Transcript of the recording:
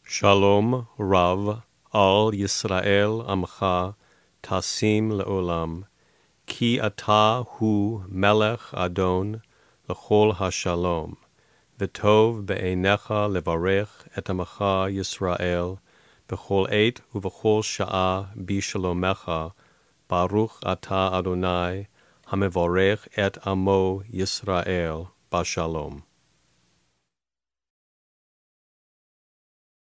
שלום רב על ישראל עמך תשים לעולם, כי אתה הוא מלך אדון לכל השלום, וטוב בעיניך לברך את עמך ישראל, בכל עת ובכל שעה בשלומך, ברוך אתה אדוני, המברך את עמו ישראל בשלום.